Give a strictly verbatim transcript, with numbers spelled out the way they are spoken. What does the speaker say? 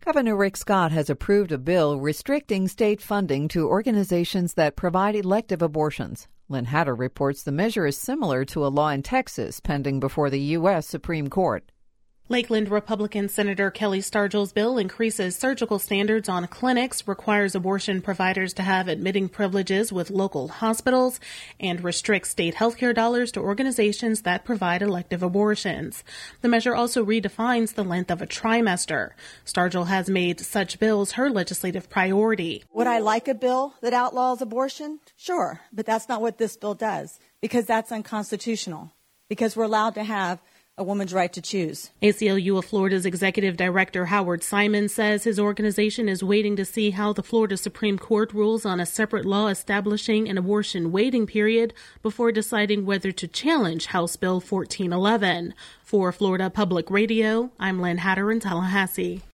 Governor Rick Scott has approved a bill restricting state funding to organizations that provide elective abortions. Lynn Hatter reports the measure is similar to a law in Texas pending before the U S Supreme Court. Lakeland Republican Senator Kelly Stargell's bill increases surgical standards on clinics, requires abortion providers to have admitting privileges with local hospitals, and restricts state health care dollars to organizations that provide elective abortions. The measure also redefines the length of a trimester. Stargell has made such bills her legislative priority. Would I like a bill that outlaws abortion? Sure, but that's not what this bill does, because that's unconstitutional, because we're allowed to have a woman's right to choose. A C L U of Florida's executive director Howard Simon says his organization is waiting to see how the Florida Supreme Court rules on a separate law establishing an abortion waiting period before deciding whether to challenge House Bill fourteen eleven. For Florida Public Radio, I'm Lynn Hatter in Tallahassee.